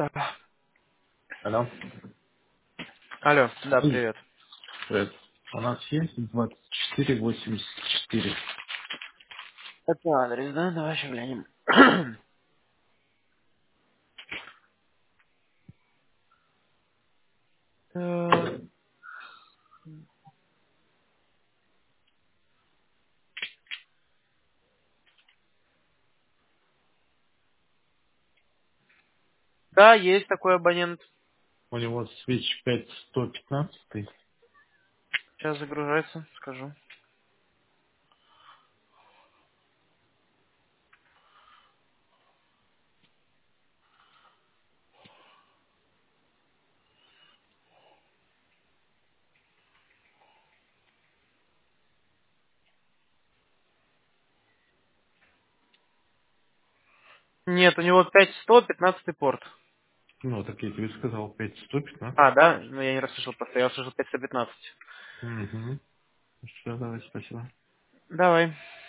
Да. Алло. Алло, да, Ой, привет. привет. У нас есть 2484. Это адрес, да? Давай еще глянем. Э, Да, есть такой абонент. У него свеч 5115. Сейчас загружается, скажу. Нет, у него 5100, 15 порт. Ну, так я тебе сказал, 5115. А, да? Ну, я не расслышал просто, я услышал 5115. Угу. Все, давай, спасибо. Давай.